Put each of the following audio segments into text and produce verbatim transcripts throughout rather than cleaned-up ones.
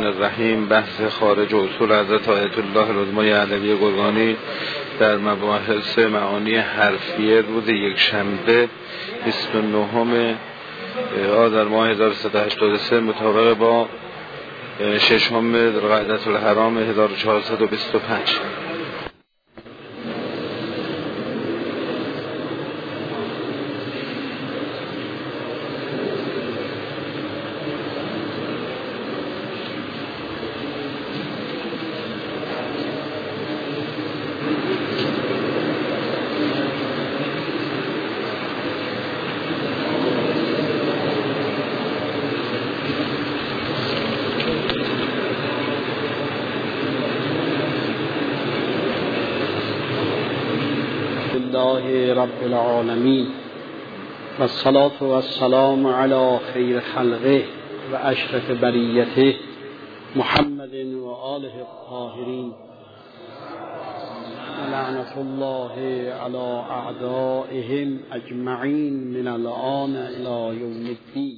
الرحمن الرحیم. بحث خارج اصول حضرت آیت الله العظمی علوی گرگانی در مباحث معانی حرفیه روز یک شنبه بیست و نهم آذر ماه هزار و سیصد و هشتاد و سه مطابق با ششم ذوالقعدة الحرام هزار و چهارصد و بیست و پنج. رب العالمین و الصلاة و السلام علی خیر خلقه و اشرف بریته محمد و آله الطاهرین و لعنت الله علی اعدائهم اجمعین من الآن الی یوم الدین.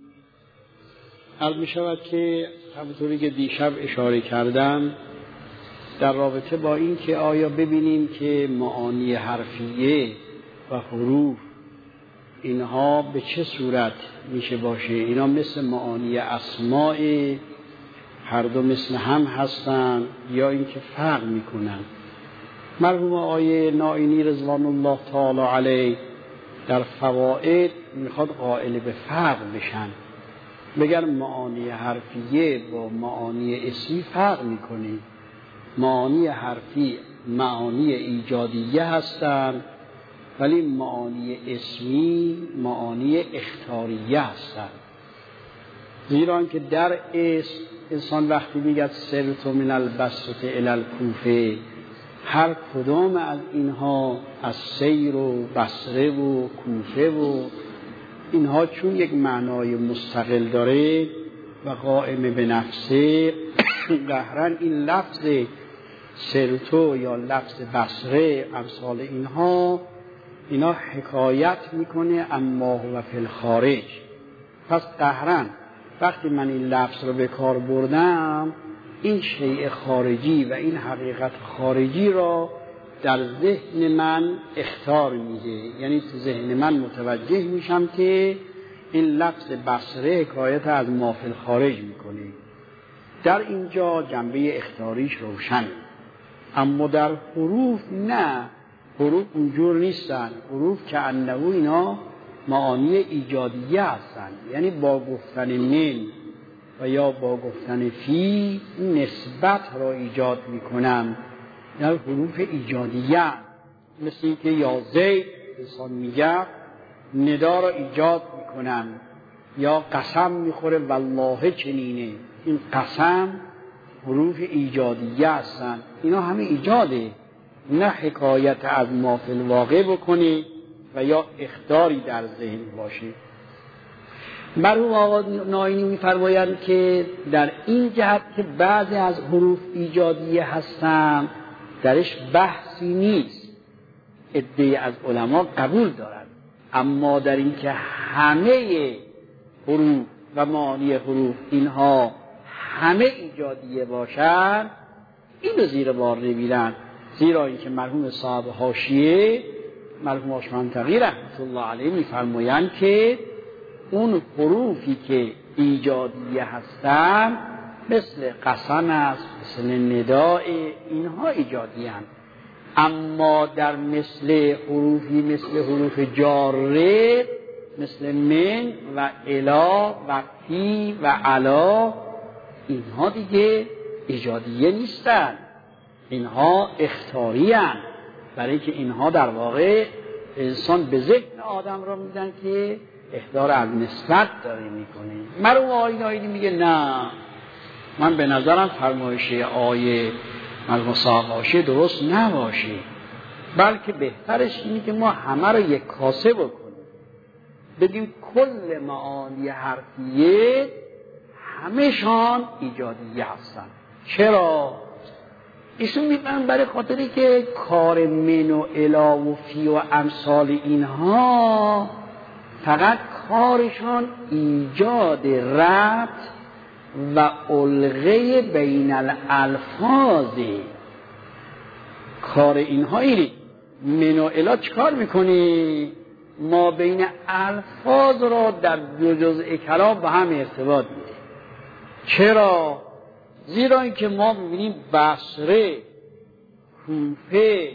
عرض می شود که همونطوری که دیشب اشاره کردم در رابطه با این که آیا ببینیم که معانی حرفیه و حروف اینها به چه صورت میشه باشه. اینا مثل معانی اسماء هر دو مثل هم هستن یا اینکه فرق میکنن. مرحوم آیه نائینی رضوان الله تعالی علیه در فوائد میخواد قائل به فرق بشن، بگن معانی حرفیه با معانی اسمی فرق میکنه. معانی حرفی معانی ایجادیه هستند ولی معانی اسمی معانی اخطاریه هستند. زیرا که در اسم انسان وقتی میگه سرت من البصره الی الکوفه، هر کدام از اینها از سیر و بصره و کوفه و اینها چون یک معنای مستقل داره و قائم به نفسه، قهرن این لفظ سرتو یا لفظ بصره امثال اینها اینا حکایت میکنه اما هو فی الخارج. پس قهرن وقتی من این لفظ رو به کار بردم این شیء خارجی و این حقیقت خارجی را در ذهن من اخطار میده، یعنی تو ذهن من متوجه میشم که این لفظ بصره حکایت از ما فی الخارج میکنه. در اینجا جنبه اخطاریش روشن. اما در حروف نه، حروف اونجور نیستن. حروف که انه اینا معانی ایجادیه هستن، یعنی با گفتن من و یا با گفتن فی نسبت را ایجاد میکنم. یعنی حروف ایجادیه مثل این که یا زید انسان میگه ندا را ایجاد میکنم، یا قسم میخوره والله چنینه، این قسم حروف ایجادیه هستن. اینا همه ایجاده، نه حکایت از ما فی الواقع بکنی و یا اخطاری در ذهن باشه. مرحوم آقا نائینی می‌فرمایند که در این جهت که بعضی از حروف ایجادیه هستن درش بحثی نیست، عده‌ای از علما قبول دارند. اما در این که همه حروف و معانی حروف اینها همه ایجادیه باشن، اینو زیر بار نمیرن. زیرا اینکه مرحوم صاحب حاشیه مرحوم آشمنطقی رحمت الله علیه میفرمایند که اون حروفی که ایجادیه هستن مثل قسم است، مثل نداء، اینها ایجادیه هستند. اما در مثل حروفی مثل حروف جاره مثل من و الا و فی و علا، اینها دیگه ایجادیه نیستن، اینها اخطاری هستند. برای اینکه اینها در واقع انسان به ذهن آدم را میدن که احضار از نسبت داره میکنه. مرحوم آقای نائینی میگه نه، من به نظرم فرمایش آیه مرحوم صاحب حاشیه درست نباشه، بلکه بهترش اینه که ما همه را یک کاسه بکنیم، بگیم کل معانی حرفیه همه‌شان ایجادیه هستن. چرا؟ ایشون میگن برای خاطری که کار من و الا و فی و امثال اینها فقط کارشان ایجاد ربط و الغه بین الالفاظ. کار اینها اینه. من و الی چکار میکنی؟ ما بین الفاظ را در دو جزء کلام به هم ارتباط میده. چرا؟ زیرا اینکه ما میبینیم بصره، کوفه،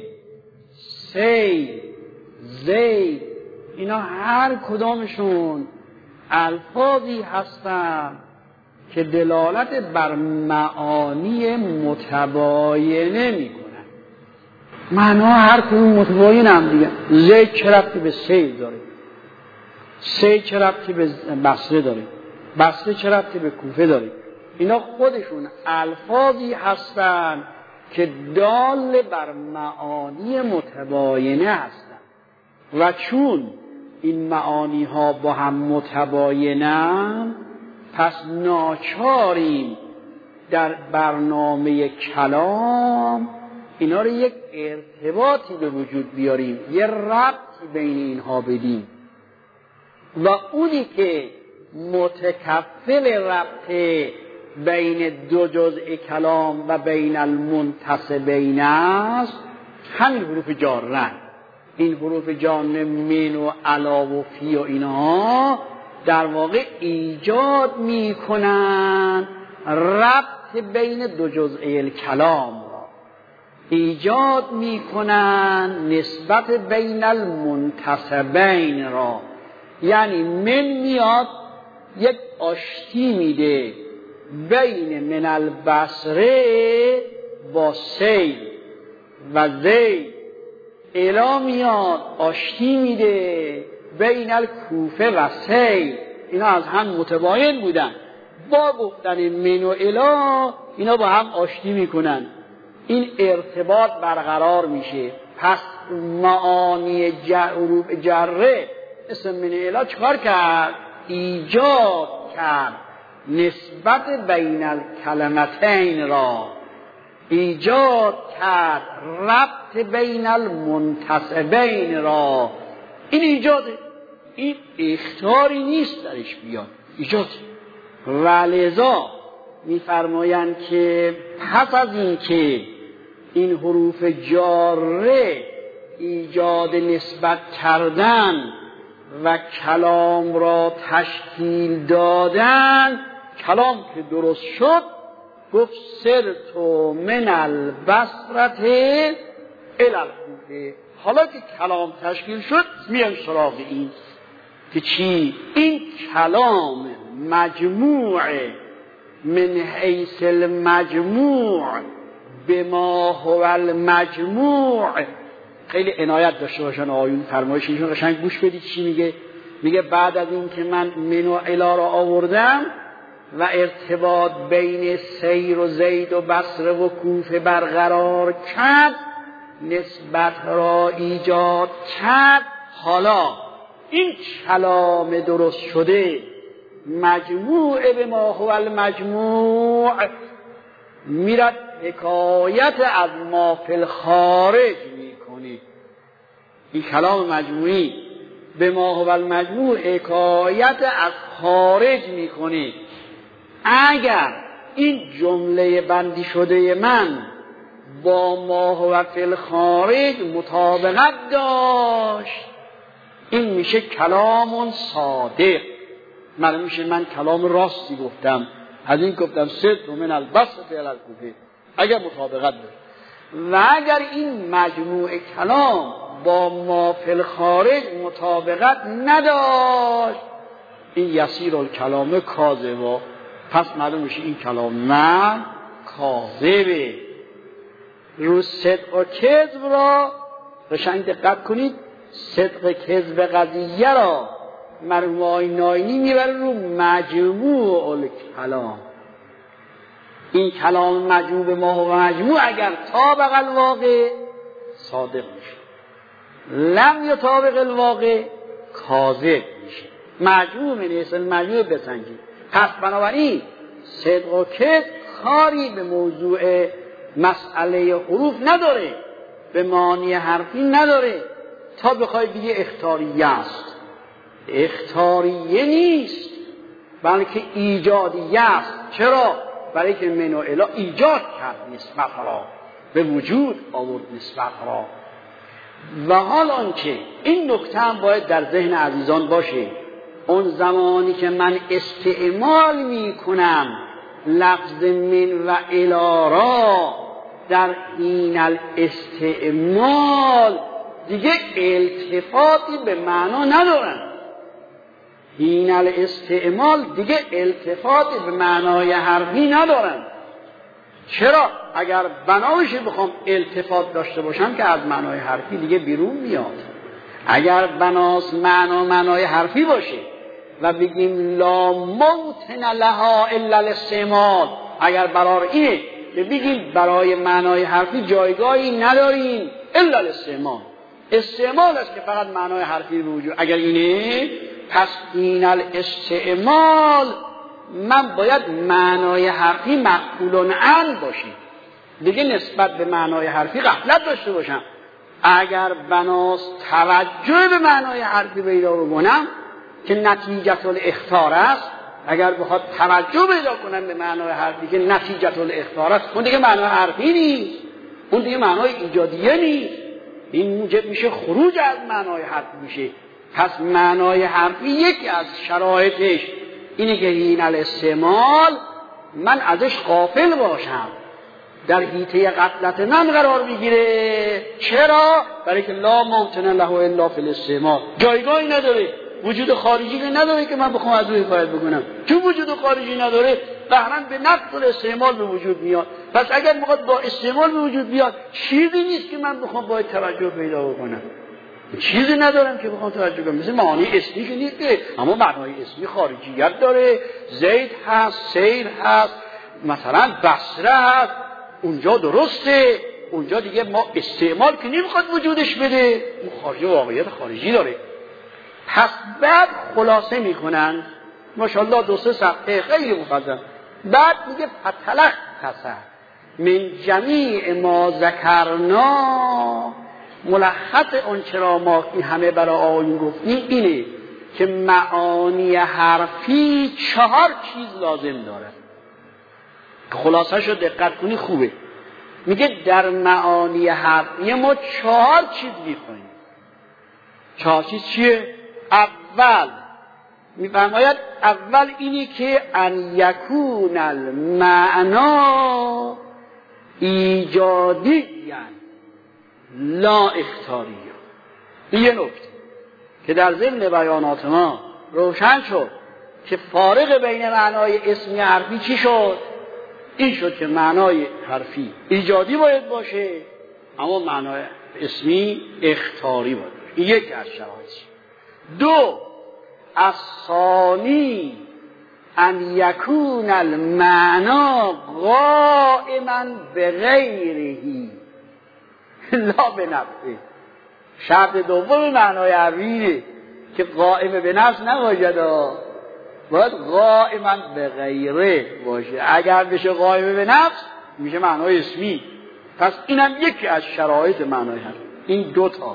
سی، زید، اینا هر کدامشون الفاظی هستند که دلالت بر معانی متباینه میکنن. معنا هر کدوم متباین هم دیگه. زید چه ربطی به سید داره؟ سید چه ربطی به بصره داره؟ بصره چه ربطی به کوفه داره؟ اینا خودشون الفاظی هستند که دال بر معانی متباینه هستند و چون این معانی ها با هم متباینن، پس ناچاریم در برنامه کلام اینا رو یک ارتباطی به وجود بیاریم، یه ربطی بین اینها بدیم و اونی که متکفل ربط بین دو جزء کلام و بین المنتصبین است همین حروف جارن. این حروف جان من و علا و فی و اینها در واقع ایجاد می کنن ربط بین دو جزء کلام را، ایجاد می کنن نسبت بین المنتصبین را. یعنی من میاد یک آشتی میده بین من البصره با سید و زید، الی میاد آشتی میده بین الکوفه و سید. اینا از هم متباین بودن، با گفتن من و الی اینا با هم آشتی میکنن، این ارتباط برقرار میشه. پس معانی حروف جره اسم من الی چکار کرد؟ ایجاد کرد نسبت بین الکلمتین را، ایجاد کرد ربط بین المنتصبین را. این ایجاده، این اختیاری نیست درش بیاد، ایجاد. ولذا میفرمایند که پس از این که این حروف جاره ایجاد نسبت کردن و کلام را تشکیل دادن، کلام که درست شد گفت سرتو من البصرة الی الکوفه. حالا که کلام تشکیل شد میان سراغ این که چی؟ این کلام مجموع من حیث المجموع بما هو المجموع. خیلی عنایت داشته باشن آیون فرمایششون، قشنگ گوش بدید چی میگه. میگه بعد از این که من من و الی را آوردم و ارتباط بین سیر و زید و بصره و کوفه برقرار کرد، نسبت را ایجاد کرد، حالا این کلام درست شده مجموع به ما هو المجموع میرد حکایت از ما فی الخارج میکنی. این کلام مجموعی به ما هو المجموع حکایت از خارج میکنی. اگر این جمله بندی شده من با ما هو فی الخارج مطابقت داشت، این میشه کلام صادق. من میشه من کلام راستی گفتم، از این گفتم صدق من البصره الی الکوفه اگر مطابقت داشت. و اگر این مجموع کلام با ما فی الخارج مطابقت نداشت، این یسیر الکلام کاذبا، پس معلوم میشه این کلام نه کاذبه. رو صدق و کذب را قشنگ دقت کنید. صدق کذب قضیه را مرحوم ناینی میبره رو مجموع الکلام. این کلام مجموع به ما و مجموع اگر طابق الواقع صادق میشه، لم یطابق الواقع کاذب میشه. مجموع من حیث المجموع بسنجید. پس بنابراین صدق و کذب کاری به موضوع مسئله حروف نداره، به معنی حرفی نداره. تا بخوای بگی اختیاریه است، اختیاریه نیست. بلکه ایجادیه است. چرا؟ برای که من و الی ایجاد کرد نسبت را، به وجود آورد نسبت را. و حال آنچه این نکته هم باید در ذهن عزیزان باشه، اون زمانی که من استعمال می کنم لفظ من و الی را، در این الاستعمال دیگه التفاتی به معنا ندارن. این الاستعمال دیگه التفاتی به معنای حرفی ندارن. چرا؟ اگر بناوش بخوام التفات داشته باشم که از معنای حرفی دیگه بیرون میاد. اگر بناس معنا معنای حرفی باشه و بگیم لا موطن لها الا الاستعمال، اگر برای اینه که بگیم برای معنای حرفی جایگاهی نداریم الا الاستعمال، استعمال است که فقط معنای حرفی به وجود. اگر اینه پس این الاستعمال من باید معنای حرفی مقبول عن باشی، دیگه نسبت به معنای حرفی غفلت داشته باشم. اگر بناس توجه به معنای حرفی پیدا بکنم که نتیجه الاخطار است، اگر بخواد توجه پیدا کنم به معنای حرفی که نتیجه الاخطار است، اون دیگه معنای حرفی نیست، اون دیگه معنای ایجادیه نیست. این موجب میشه خروج از معنای حرفی میشه. پس معنای حرفی یکی از شرایطش اینه که این الاستعمال من ازش غافل باشم، در حیطه غفلت من قرار میگیره. چرا؟ برای که لا موطن له الا فی الاستعمال، جایگاهی نداره، وجود خارجی نداره که من بخوام از روی حفاظت بکنم. چون وجود خارجی نداره قهرن به نفس الاستعمال به وجود میاد. پس اگر میخواد با استعمال به وجود بیاد، چیزی نیست که من بخوام باید توجه پیدا بکنم، چیزی ندارم که بخوام توجه کنم. مثل معانی اسمی که نیست، اما معنای اسمی خارجیت داره. زید هست، سیر هست، مثلا بصره هست، اونجا درسته، اونجا دیگه ما استعمال که نمیخواد وجودش بده، اون خارجی واقعیت خارجی داره. پس بعد خلاصه میکنن ماشاءالله دو سه صفحه خیلی مفصل. بعد میگه فتلق تسه من جمیع ما ذکرنا، ملخص اون چرا ما این همه برای آیون گفتیم اینه که معانی حرفی چهار چیز لازم داره. خلاصه شو دقت کنی خوبه. میگه در معانی حرفی ما چهار چیز میخواییم. چهار چیز چیه؟ اول میفرماید اول اینی که ان یکون المعنا ایجادی لا اختیاری. این یه نکته که در ضمن بیانات ما روشن شد که فارق بین معنای اسمی حرفی چی شد؟ این شد که معنای حرفی ایجادی باید باشه، اما معنای اسمی اختیاری باید باشه. این یک از شرایطی. دو، الثانی ان یکون المعنا قائما بغیره لا به نفسه. شرط دوم معنای حرفی که قائم به نفس نباشد، باید قائما به غیره باشه. اگر بشه قائم به نفس میشه معنای اسمی. پس اینم یکی از شرایط معنای حرفی. این دوتا.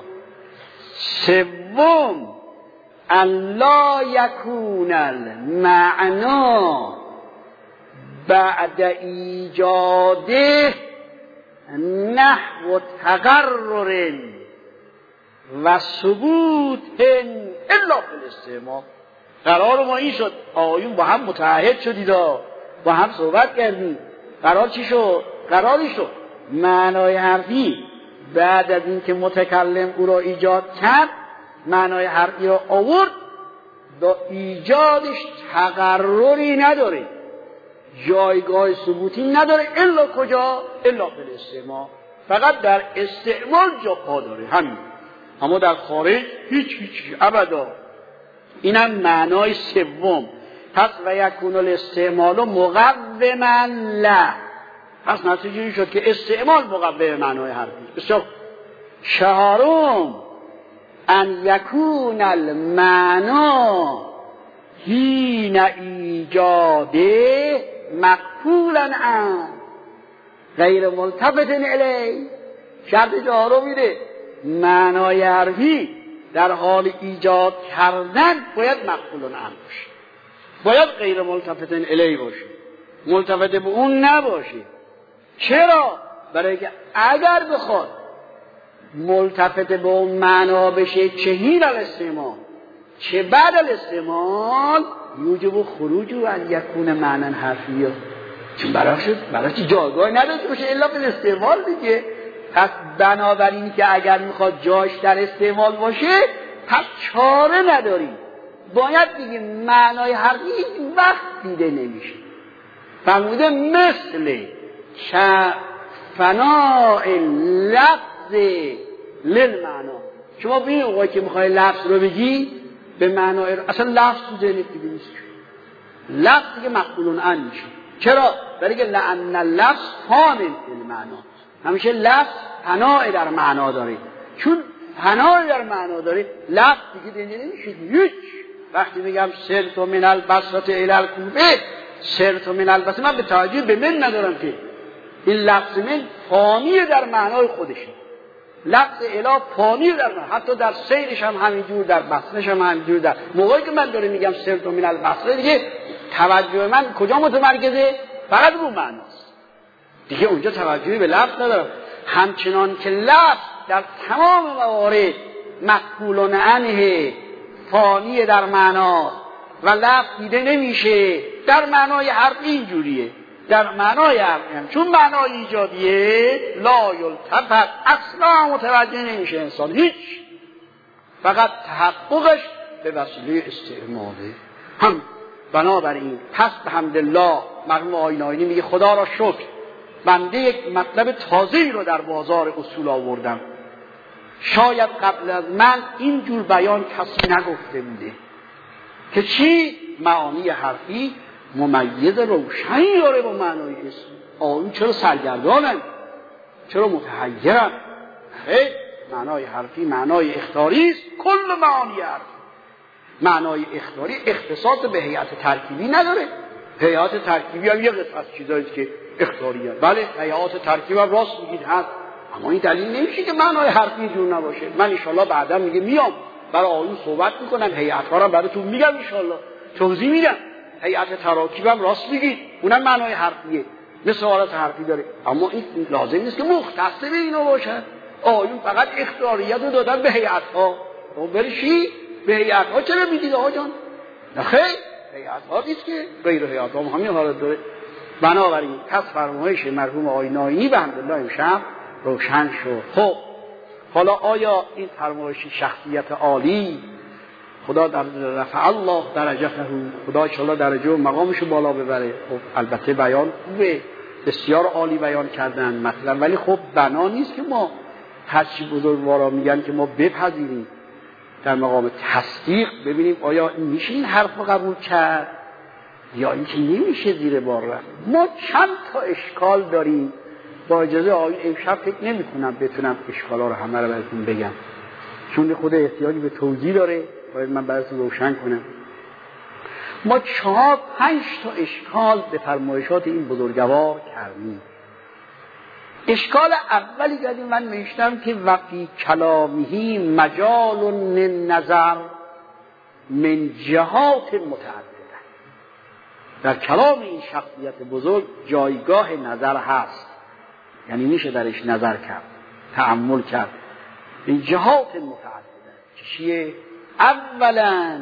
سوم الا یکون المعنا بعد ایجاده نحو تقرر و ثبوت الا فی الاستعمال. قرار ما این شد، آیون با هم متعهد شدید، با هم صحبت کردیم. قرار چی شد؟ قراری شد معنای حرفی بعد از این که متکلم او را ایجاد کرد، معنای حرفی را آورد، با ایجادش تقرری نداره، جایگاه ثبوتی نداره، الا کجا؟ الا فی الاستعمال. فقط در استعمال جا پا داره، همین. اما در خارج هیچ هیچ ابدا. اینم معنای سوم. پس و یکون الاستعمال مقوما له. پس نتیجه این شد که استعمال مقوم معنای حرفی. بسیار. چهارم ان یکون المعنا حین ایجاده مقبولا عن غیر ملتفت الیه. شرط چهارم میده معنای حرفی در حال ایجاد کردن باید مقبول عن باشه. باید غیر ملتفت الیه باشه، ملتفت به اون نباشه. چرا؟ برای که اگر بخواد ملتفت به اون معنا بشه، چه هین الاستعمال چه بعد الاستعمال، یوجب خروج و ان یکون معنی حرفیه، چون براش براش جایگاه نداشته باشه الا به استعمال دیگه. پس بنابراین که اگر میخواد جاش در استعمال باشه، پس چاره نداریم، باید دیگه معنای حرفی هیچ وقت دیده نمیشه. فرموده مثل فناء لفظ للمعنا. شما ببین اوقایی که میخوای لفظ رو بگی به معنای اصلا لفظ تو ذهنت دیگه نیست، لفظ دیگه مقبولون ان میشه. چرا؟ برای که لأن اللفظ فان المعنا، همیشه لفظ فناء در معنا داره. چون فناء در معنا داره، لفظ دیگه دیده نمیشه. هیچ وقتی میگم سرت من البصره الی الکوفه، سرت من البصره، من به توجه به من ندارم که این لفظ من فانی در معنای خودشه. لفظ اله فانی در معنی، حتی در سیرش هم همینجور، در بصرش هم همینجور. در موقعی که من داره میگم سرت من البصره، دیگه توجه من کجا متمرکزه؟ فقط رو معناست دیگه، اونجا توجهی به لفظ ندارم. همچنان که لفظ در تمام موارد مقبولون عنه، فانی در معنا و لفظ دیده نمیشه. در معنای حرفی اینجوریه، در معنای حرفی هم چون معنای ایجادیه لا یلتفت، اصلا متوجه نمیشه انسان هیچ، فقط تحققش به وسیله استعماله. هم بنابراین پس به حمدالله مرحوم آیین آیینی میگه خدا را شکر، بنده یک مطلب تازه‌ای رو در بازار اصول آوردم، شاید قبل از من اینجور بیان کسی نگفته بوده که چی؟ معانی حرفی ممیز روشنی داره با معنای اسم. آیون چرا سرگردانن؟ چرا متحیرن؟ خیر، معنای حرفی معنای اخطاری است. کل معانی حرفی معنای اخطاری اختصاص به هیئت ترکیبی نداره. هیئت ترکیبی هم یه قطعه از چیزایی که اخطاری هست. بله هیئت ترکیبی هم راست میگید هست، اما این دلیل نمیشه که معنای حرفی جور نباشه. من انشالله بعدا میگه میام برای آیون صحبت میکنم، هیئت ها رو براتون میگم انشالله، توضیح میدم. هیئت تراکیب هم راست میگید، اونم معنای حرفیه، مثل حالت حرفی داره، اما این لازم نیست که مختص به اینا باشه. آیون فقط اختیاریت رو دادن به هیئت ها. اون برشی به هیئت ها چرا میدید آقا جان؟ نخیر، هیئت ها نیست که غیر هیئت ها همین حالت داره. بنابراین پس فرمایش مرحوم آیین آیینی به حمدالله امشب روشن شد. خب حالا آیا این فرمایش شخصیت عالی خدا در رفع الله درجته، خدا انشاءالله درجه و مقامشو بالا ببره؟ خب البته بیان خوبه، بسیار عالی بیان کردن مثلا، ولی خب بنا نیست که ما هرچی بزرگوارا میگن که ما بپذیریم. در مقام تصدیق ببینیم آیا میشه این حرف رو قبول کرد یا اینکه نمیشه زیر بار رفت. ما چند تا اشکال داریم، با اجازه آیین امشب فکر نمی کنم بتونم اشکالا رو همه رو براتون بگم، چون خود احتیاجی به توضیح داره، باید من براتون روشن کنم. ما چهار پنج تا اشکال به فرمایشات این بزرگوار کردیم. اشکال اولی کردیم، من نوشتم که وفی کلامهی مجال نظر من جهات متعدده، در کلام این شخصیت بزرگ جایگاه نظر هست، یعنی میشه درش نظر کرد، تأمل کرد، این جهات متعدده. چیه؟ اولا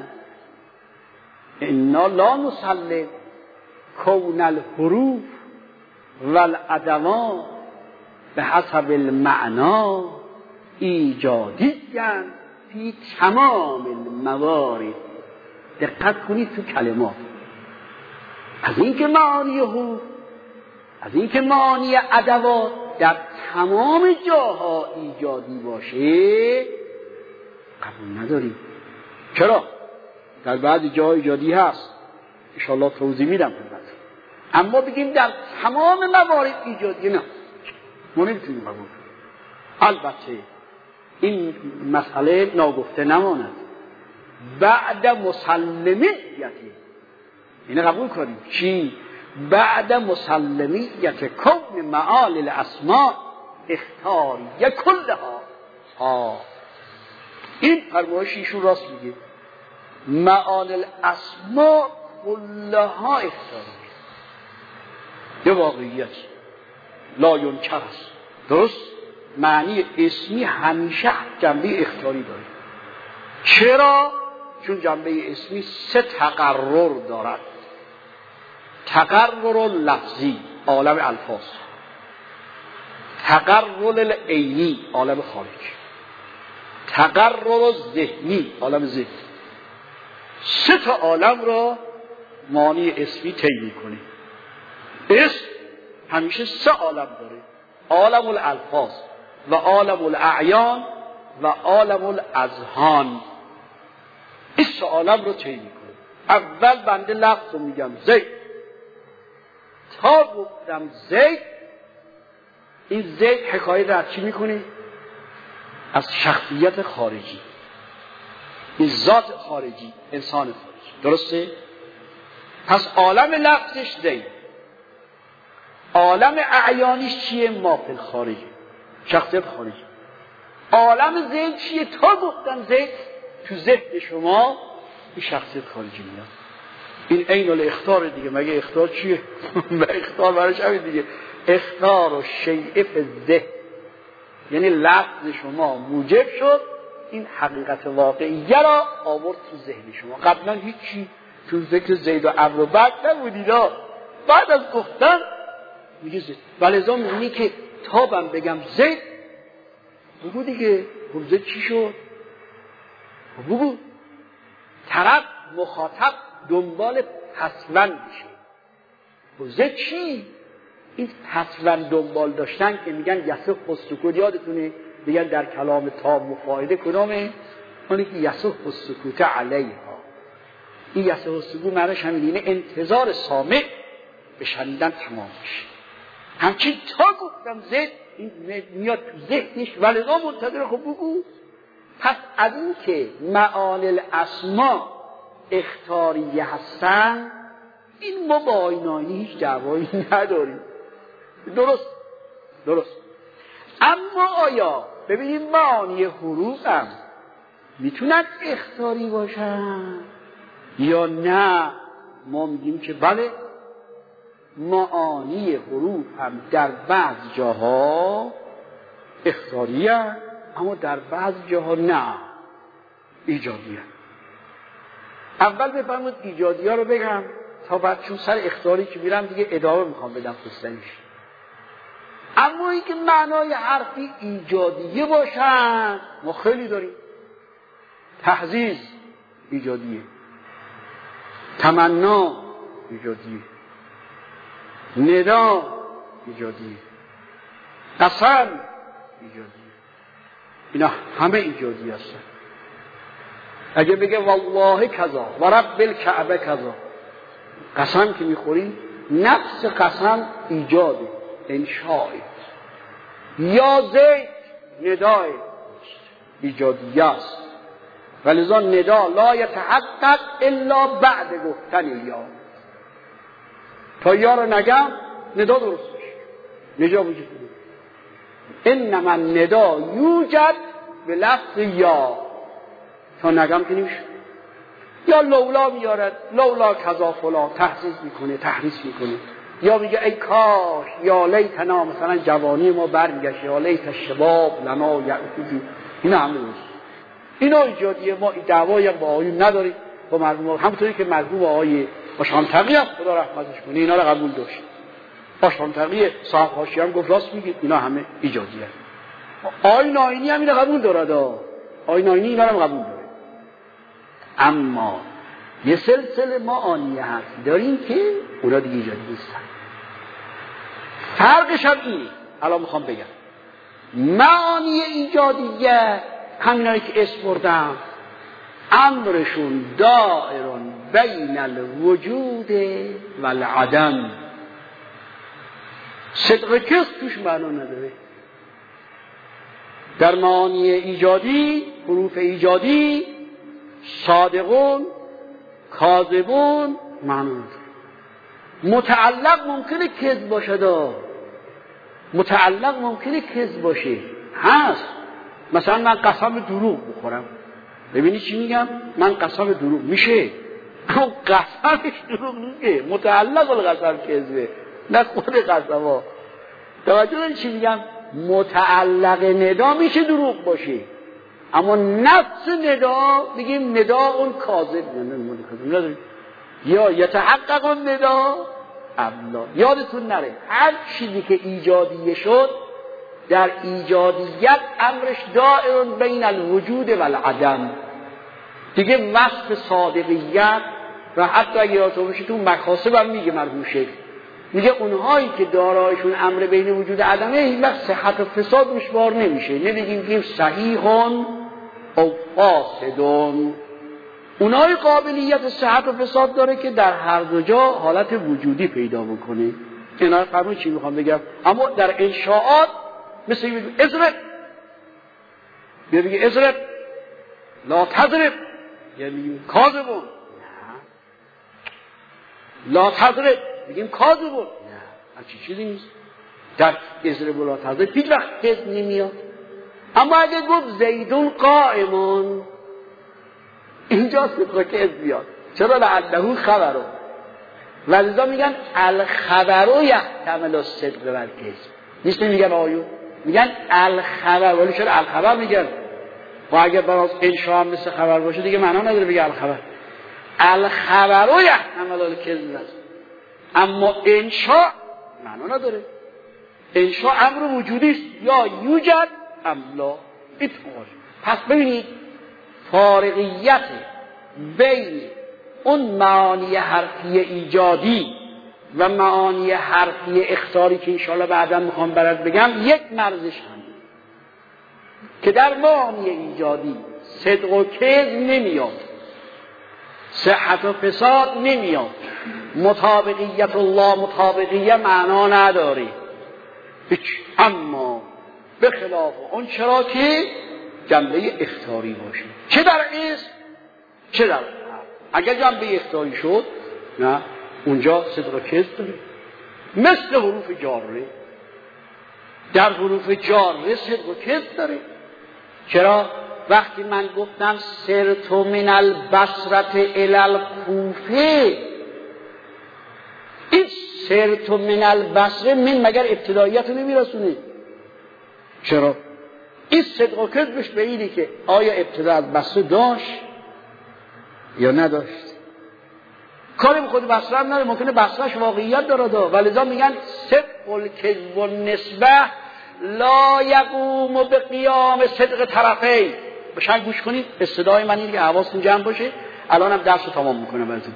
انا لا نسلم کون الحروف والادوات به حسب المعنا ایجادیاً فی تمام الموارد. دقت کنید تو کلمات، از اینکه معانی حروف، از اینکه معانی ادوات در تمام جاها ایجادی باشه قبول نداریم. چرا؟ در بعضی جاها ایجادی هست، انشاءالله توضیح میدم خدمتتون، اما بگیم در تمام موارد ایجادی نه، ما نمیتونیم قبول کنیم. البته این مسئله ناگفته نماند، بعد مسلمیتی اینه قبول کنیم. چی؟ بعد مسلمیت کون معال الاسماء اختاریه کلها. ها این فرمایش ایشون راست میگه، معال الاسماء کلها اختیاری یه واقعیت لا ینکر است. درست؟ معنی اسمی همیشه جنبه اختیاری داره. چرا؟ چون جنبه اسمی سه تقرر دارد. تقرر لفظی عالم الفاظ، تقرر عینی عالم خارج، تقرر ذهنی عالم ذهن. سه تا عالم را معنی اسمی طی می‌کنه. اسم همیشه سه عالم داره، عالم الالفاظ و عالم الاعیان و عالم الاذهان. این سه عالم رو طی می‌کنه. اول بنده لفظ رو میگم زید، تا گفتم زید، این زید حکایت را چی می‌کنه؟ از شخصیت خارجی، این ذات خارجی، انسان خارجی. درسته؟ پس عالم لفظش زید، عالم اعیانیش چیه؟ ما فی الخارجی، شخصیت خارجی. عالم زید چیه؟ تا گفتم زید تو ذهن شما این شخصیت خارجی میاد. این عین الاخطار دیگه. مگه اخطار چیه؟ اخطار براش همین دیگه. اخطار و شیء فی الذهن، یعنی لفظ شما موجب شد این حقیقت واقعیه را آورد تو ذهن شما. قبلا هیچی تو ذکر زید و عمرو بعد نبودیدا، بعد از گفتن میگه زید. ولذا میگه که تابم بگم زید، بگو دیگه زید چی شد؟ بگو. طرف مخاطب دنبال پسوند میشه. زید چی؟ این پسوند دنبال داشتن که میگن یصح السکوت. یادتونه میگن در کلام تام و فایده کدامه؟ اونی که یصح السکوت علیها. این یصح السکوت معنیش همین، اینه انتظار سامع به شنیدن تمام میشه. همچین تا گفتم زید این میاد تو ذهنش، ولذا منتظر. خب بگو. پس از این که معانی الاسما اختیاریه هستن، این ما با آینانی هیچ دعوایی نداریم. درست درست. اما آیا ببینیم معانی حروف هم میتونن اختیاری باشن یا نه؟ ما میگیم که بله، معانی حروف هم در بعض جاها اختیاری هست، اما در بعض جاها نه، ایجادی هست. اول بفرمایید ایجادی ها رو بگم تا بعد، چون سر اختیاری که میرم دیگه ادامه میخوام بدم پستنیش. اما این که معنای حرفی ایجادیه باشن ما خیلی داریم. تحزیز ایجادیه، تمنا ایجادیه، ندا ایجادیه، قسم ایجادیه. اینا همه ایجادی هستن. اگه بگه والله کذا و رب الکعبه کذا، قسم که میخوریم نفس قسم ایجاده، انشاءه. یا زید ندای ایجادیه است، ولذا ندا لا یتحقق الا بعد گفتن یا. تا یا رو نگم ندا درست میشه، نجا وجود میده. انما الندا یوجد به لفظ یا، تا نگم که نمیشه. یا لولا میارد، لولا کذا فلان، تحسیس میکنه، تحریص میکنه. یا میگه ای کاش، یا لیتنا، مثلا جوانی ما برمیگشت، یا لیت الشباب لنا یعود. اینا همه درست. اینا ایجادیه. ما دعوایی با آقایون نداریم با مرحوم، همونطوری که مرحوم آقای آشامتقی هم خدا رحمتش کنه اینا رو قبول داشت. آشامتقی صاحب حاشیه هم گفت راست میگید، اینا همه ایجادیه. آقای ناینی هم اینا قبول داره، آقای ناینی اینا رو قبول داره. اما یه سلسله معانی هست داریم که اونا دیگه ایجادی نیستن. فرقش هم اینه، الان میخوام بگم. معانی ایجادیه همینایی که اسم بردم، امرشون دائرون بین الوجود و العدم. صدق کس توش معنا نداره. در معانی ایجادی، حروف ایجادی، صادقون، کاذبون معنا نداره. متعلق ممکنه کذب باشه، دا متعلق ممکنه کذب باشه، هست. مثلا من قسم دروغ بخورم، ببینی چی میگم؟ من قسم دروغ میشه، اما قسمش دروغ نیست، متعلق القسم کذبه، نه خود قسم ها. توجه دارید چی میگم؟ متعلق ندا میشه دروغ باشه، اما نفس ندا بگیم ندا اون کاذب نداریم. یا یتحقق الندا ابلا. یادتون نره هر چیزی که ایجادیه شد در ایجادیت امرش دائر بین الوجود و العدم. دیگه وصف صادقیت و حتی اگه یادتون باشه تو مکاسب هم میگه مرحوم شیخ، میگه اونهایی که دارایشون امر بین وجود و عدمه هیچ وقت صحت و فساد مشوار نمیشه، نمیگیم که صحیحون او فاسدون. اونهای قابلیت صحت و فساد داره که در هر دو جا حالت وجودی پیدا بکنه. اینا فرمون چی میخوام بگم؟ اما در انشاءات مثل این بگیم اضرب، بیا بگی اضرب لا تضرب یعنی کاذبون، لا تضرب بگیم کاذبون، نه همچین چیزی نیست. در اضرب و لا تضرب هیچ وقت کذب نمیاد. اما اگه گفت زیدون قائمون، اینجا صدق کذب بیاد. چرا؟ لعله خبرو. ولذا میگن الخبرو یحتمل الصدق و الکذب. نیست میگن آیو، میگن الخبر. ولی چرا الخبر میگن؟ و اگر براز انشاء مثل خبر باشه دیگه معنا نداره بگه الخبر. الخبرو یحتمل الکذب است، اما انشاء معنا نداره. انشاء امر وجودی است، یا یوجد ام لا. پس ببینید فارقیت بین اون معانی حرفی ایجادی و معانی حرفی اخطاری که انشاءالله بعدا میخوام برات بگم یک مرزش هم که در معانی ایجادی صدق و کذب نمیاد، صحت و فساد نمیاد، مطابقیت الله مطابقیه معنا نداره. اما به خلاف اون چرا که جنبه اختیاری باشه، چه در اسم چه در حرف. اگر جنبه اختیاری شد نه اونجا صدق و کذب داره. مثل حروف جاره، در حروف جاره صدق و کذب داره. چرا؟ وقتی من گفتم سرت من البصرة الی الکوفه، این سرت من البصره من مگر ابتداییت رو نمیرسونه؟ چرا؟ این صدق و کذبش به اینه که آیا ابتدا از بصره داشت یا نداشت. کاری به خود بصره هم نداره، ممکنه بصرهش واقعیت داره دا. ولذا میگن صدق الکذب النسبه لا یقوم به قیام صدق طرفین. بشن گوش کنید، صدای من اینه که حواستون جمع باشه. الان هم درس رو تمام میکنم براتون.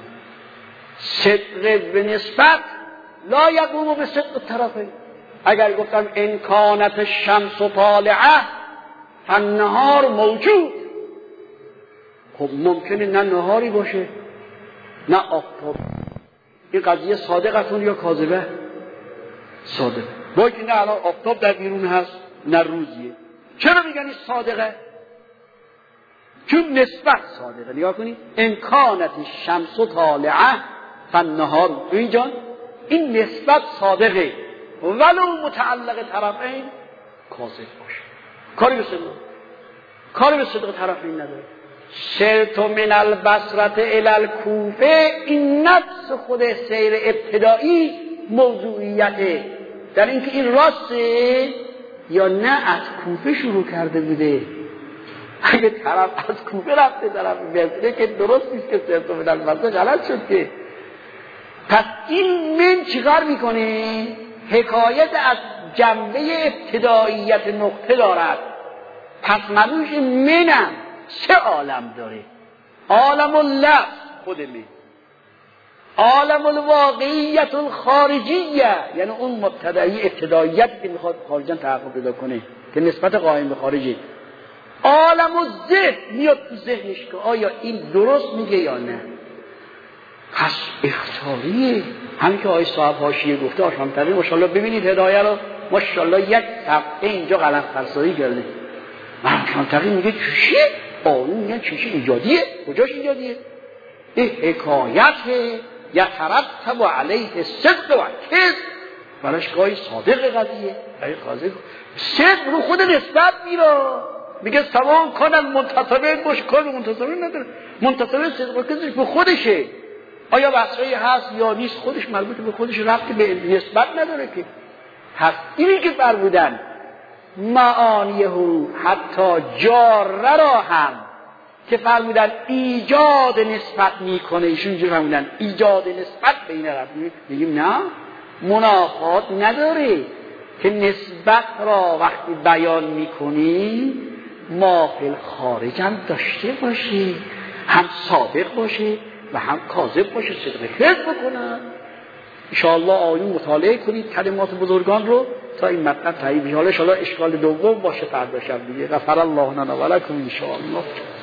صدق به نسبت لا یقوم به صدق طرفین. اگر گفتم امکانت شمس و طالعه فالنهار موجود، خب ممکنه نه نهاری باشه نه آفتاب. این قضیه صادقتون یا کاذبه؟ صادق. با که نه الان آفتاب در بیرون هست نه روزیه. چرا میگن این صادقه؟ چون نسبت صادقه. نگاه کنید امکانت شمس و طالعه فالنهار، اینجا این نسبت صادقه ولو متعلق طرفین کاذب باشه. کاری به صدق کاری به صدق طرفین نداره. سرت من البصرة الی الکوفه، این نفس خود سیر ابتدایی موضوعیته در اینکه این راسته یا نه از کوفه شروع کرده بوده. اگه طرف از کوفه رفته طرف بسته که درست نیست که سرت من البصرة غلط شد که. پس این من چیکار میکنه؟ حکایت از جنبه ابتداییت نقطه دارد. پس مدوش منم سه عالم داره. عالم اللفظ خود من، عالم الواقعیت الخارجیه یعنی اون مبتدایی ابتداییت که میخواد خارجا تحقق پیدا کنه که نسبت قائم به خارجی. عالم الذهن میاد تو ذهنش که آیا این درست میگه یا نه. پس اختیاریه. همین که آقای صاحب حاشیه گفته آشامتری ماشاءالله ببینید هدایه رو ماشاءالله یک صفحه اینجا قلم فرسایی کرده. آشامتری میگه چیه؟ آقایون میگن چیشه ایجادیه؟ کجاش ایجادیه؟ این حکایته یترتب علیه صدق و کذب، براش گاهی صادق قضیه گاهی کاذب. صدق رو خود نسبت میره، میگه سوان کنن منتصبه باش، کار به منتصبه نداره. منتصبه صدق کسش به خودشه، آیا وصفی هست یا نیست خودش مربوط به خودش، ربطی به نسبت نداره که. پس اینی که فرمودن معانیه حتی جاره را هم که فرمودن ایجاد نسبت میکنه، ایشون اینجور فرمودن ایجاد نسبت بین رب، میگیم نه، منافات نداره که نسبت را وقتی بیان میکنی ما فی الخارج هم داشته باشه، هم صادق باشه و هم کاذب باشه، صدق حفظ بکنن. انشاءالله آیون مطالعه کنید کلمات بزرگان رو تا این مطلب تایید بشه. حالا انشاءالله اشکال دوم باشه فردا شب دیگه. غفر الله لنا و لکم انشاءالله.